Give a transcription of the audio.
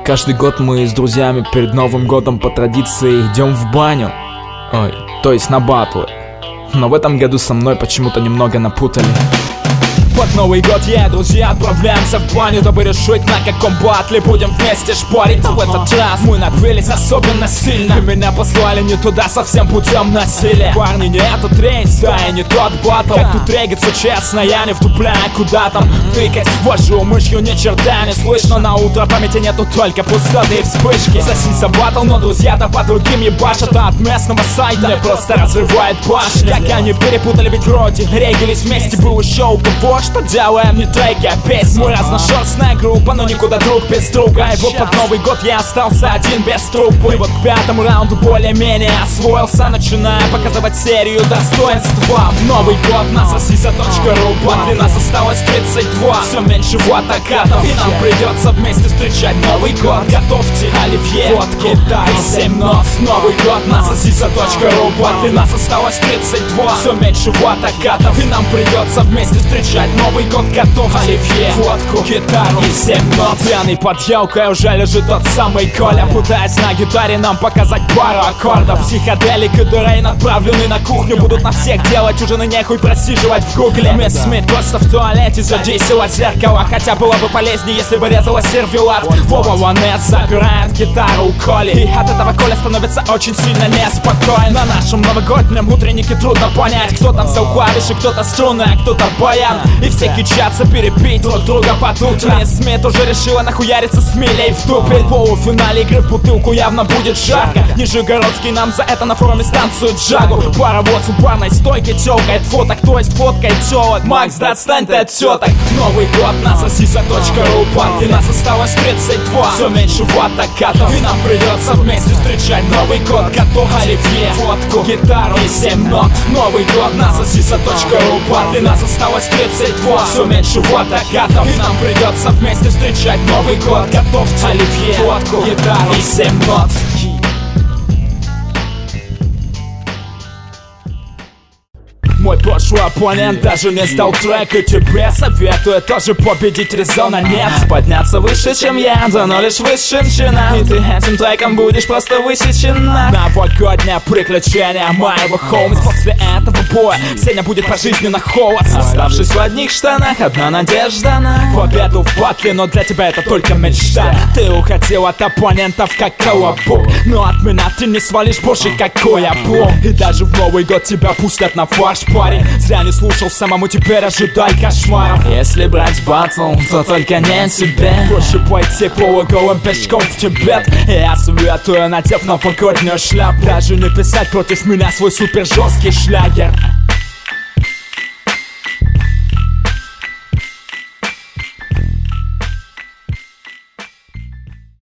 Каждый год мы с друзьями перед Новым годом по традиции идем в баню. То есть на батлы. Но в этом году со мной почему-то немного напутали. Под Новый год я и друзья отправляемся в баню, дабы решить, на каком батле будем вместе шпарить. Но в этот раз мы напились особенно сильно, и меня послали не туда совсем путем насилия. Парни, не этот рейс, да и не тот батл. Как тут регаться, честно, я не вдупляю, куда там тыкать. Вожу мышью, ни черта не слышно. На утро памяти нету, только пустоты и вспышки. Сосиса батл, но друзья-то по другим ебашат. А от местного сайта мне просто разрывает башню. Как они перепутали, ведь вроде регились вместе. Был еще у кого, что делаем не треки, а песни. Мы разношерстная группа, но никуда друг без друга. И вот под Новый год я остался один без трупа. И вот к пятому раунду более-менее освоился, начиная показывать серию достоинства. Новый год на сосиса.ру. Батли нас осталось 32, все меньше ватакатов. И нам придется вместе встречать Новый год. Готовьте оливье, водку, дай 7 нот. Новый год на сосиса.ру. Батли нас осталось 32, все меньше ватакатов. И нам придется вместе встречать Новый год. Готов оливье, водку, гитару и 7 нот. Пьяный под елкой уже лежит тот самый Коля, пытаясь на гитаре нам показать пару аккордов. Психоделик и Дурейн отправлены на кухню, будут на всех делать ужины, нехуй просиживать в гугле. Мисс Смит просто в туалете задействовала зеркало, хотя было бы полезнее, если бы резала сервелат. Вова Ванес забирает гитару у Коли, и от этого Коля становится очень сильно неспокоен. На нашем новогоднем утреннике трудно понять, кто там взял клавиши, кто-то струны, а кто-то баян. И все кичатся перепить друг друга под утро. Мисс Смит уже решила нахуяриться с Милей в дупель. В полуфинале игры в бутылку явно будет жарко. Нижегородский нам за это на форуме станцию джагу. Паровоз у барной стойки тёлкает фоток, то есть фоткает тёлок. Макс, да отстань ты от тёток. Новый год на сосиса.ру. Батли нас осталось 32, все меньше ватакатов. И нам придется вместе встречать Новый год. Готов оливье, водку, гитару и 7 нот. Новый год на сосиса.ру. Батли нас осталось 32, все меньше ватакатов. И нам придется вместе встречать Новый год. Готовьте оливье, водку, гитару и 7 нот. Мой прошлый оппонент даже не стал трек, и тебе советую тоже победить, резона нет. Подняться выше, чем я, да но лишь высшим чином. И ты этим треком будешь просто высечена. Новогоднее приключение моего хоумс. После этого боя Сеня будет пожизненно холост. Оставшись в одних штанах, одна надежда на победу в батле, но для тебя это только мечта. Ты уходил от оппонентов как колобок, но от меня ты не свалишь, боже, какой облом. И даже в Новый год тебя пустят на фарш. Парень, зря не слушал, самому теперь ожидай кошмаров. Если брать батл, то только не тебе. Проще пойти полуголым пешком в Тибет. Я советую, надев новогоднюю шляпу, даже не писать против меня свой супер жесткий шлягер.